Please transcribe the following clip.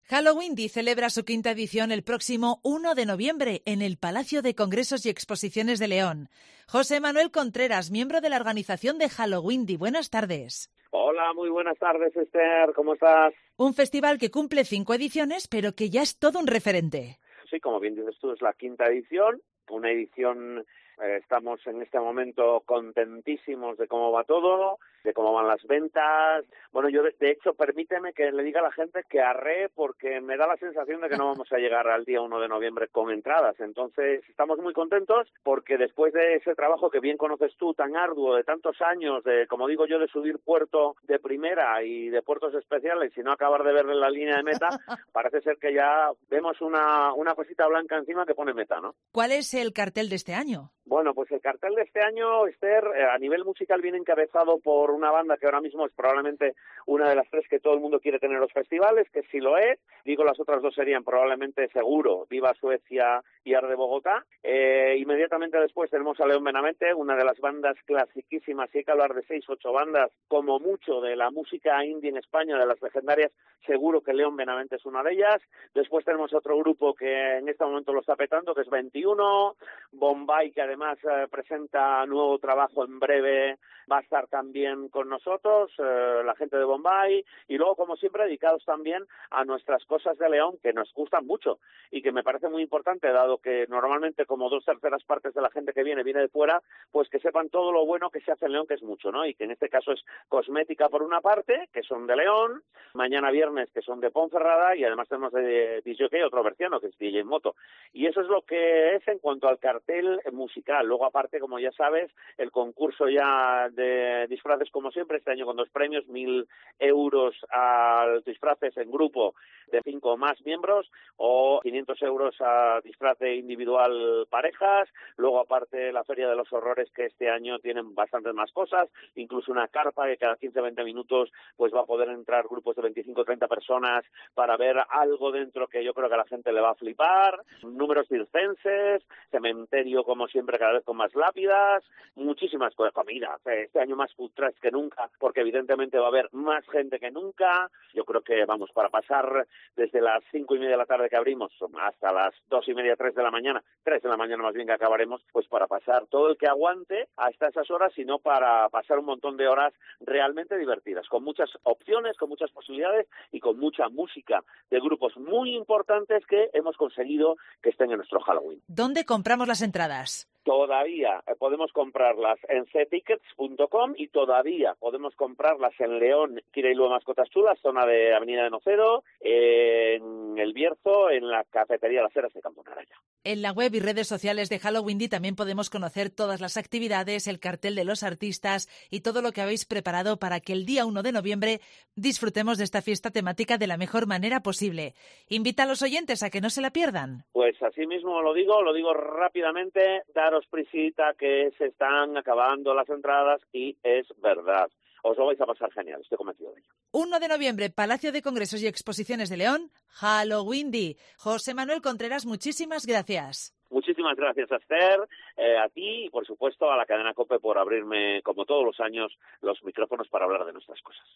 Halloweendy celebra su quinta edición el próximo 1 de noviembre en el Palacio de Congresos y Exposiciones de León. José Manuel Contreras, miembro de la organización de Halloweendy. Buenas tardes. Hola, muy buenas tardes, Esther. ¿Cómo estás? Un festival que cumple 5 ediciones, pero que ya es todo un referente. Sí, como bien dices tú, es la quinta edición. Una edición, estamos en este momento contentísimos de cómo va todo, de cómo van las ventas. Bueno, yo de hecho, permíteme que le diga a la gente que arree porque me da la sensación de que no vamos a llegar al día 1 de noviembre con entradas. Entonces, estamos muy contentos porque después de ese trabajo que bien conoces tú, tan arduo, de tantos años, de, como digo yo, de subir puerto de primera y de puertos especiales y no acabar de verle la línea de meta, parece ser que ya vemos una cosita blanca encima que pone meta, ¿no? ¿Cuál es el cartel de este año? Bueno, pues el cartel de este año, Esther, a nivel musical viene encabezado por una banda que ahora mismo es probablemente una de las tres que todo el mundo quiere tener en los festivales, que es Siloé. Digo, las otras dos serían probablemente seguro Viva Suecia y Arde Bogotá. Inmediatamente después tenemos a León Benavente, una de las bandas clasiquísimas, y hay que hablar de 6 o 8 bandas, como mucho, de la música indie en España, de las legendarias, seguro que León Benavente es una de ellas. Después tenemos otro grupo que en este momento lo está petando, que es 21, Bombay, que además presenta nuevo trabajo en breve, va a estar también con nosotros, la gente de Bombay, y luego, como siempre, dedicados también a nuestras cosas de León, que nos gustan mucho, y que me parece muy importante, dado que normalmente como 2/3 partes de la gente que viene de fuera, pues que sepan todo lo bueno que se hace en León, que es mucho, ¿no? Y que en este caso es cosmética por una parte, que son de León, mañana viernes, que son de Ponferrada, y además tenemos de DJ otro berciano, que es DJ Moto. Y eso es lo que es en cuanto al cartel musical. Luego, aparte, como ya sabes, el concurso ya de disfraces, como siempre, este año con 2 premios, 1.000 euros a disfraces en grupo de 5 o más miembros, o 500 euros a disfraz de individual parejas. Luego, aparte, la Feria de los Horrores, que este año tienen bastantes más cosas, incluso una carpa que cada 15-20 minutos pues va a poder entrar grupos de 25 o 30 personas para ver algo dentro que yo creo que a la gente le va a flipar, números circenses, cementerio, como siempre, cada vez con más lápidas, muchísimas cosas, comida, este año más food trucks que nunca, porque evidentemente va a haber más gente que nunca. Yo creo que vamos, para pasar desde las 5:30 de la tarde que abrimos hasta las 2:30, 3 de la mañana, 3 de la mañana más bien que acabaremos, pues para pasar todo el que aguante hasta esas horas, sino para pasar un montón de horas realmente divertidas, con muchas opciones, con muchas posibilidades y con mucha música de grupos muy importantes que hemos conseguido que estén en nuestro Halloween. ¿Dónde compramos las entradas? Todavía podemos comprarlas en ctickets.com y todavía podemos comprarlas en León, Kira y Lua Mascotas Chulas, zona de Avenida de Nocero, en El Bierzo, en la cafetería Las Heras de Campo Naraya. En la web y redes sociales de Halloweendy también podemos conocer todas las actividades, el cartel de los artistas y todo lo que habéis preparado para que el día 1 de noviembre disfrutemos de esta fiesta temática de la mejor manera posible. Invita a los oyentes a que no se la pierdan. Pues así mismo lo digo rápidamente, daros prisita que se están acabando las entradas y es verdad. Os lo vais a pasar genial, estoy convencido de ello. 1 de noviembre, Palacio de Congresos y Exposiciones de León, Halloweendy. José Manuel Contreras, muchísimas gracias. Muchísimas gracias, Esther, a ti y, por supuesto, a la cadena COPE por abrirme, como todos los años, los micrófonos para hablar de nuestras cosas.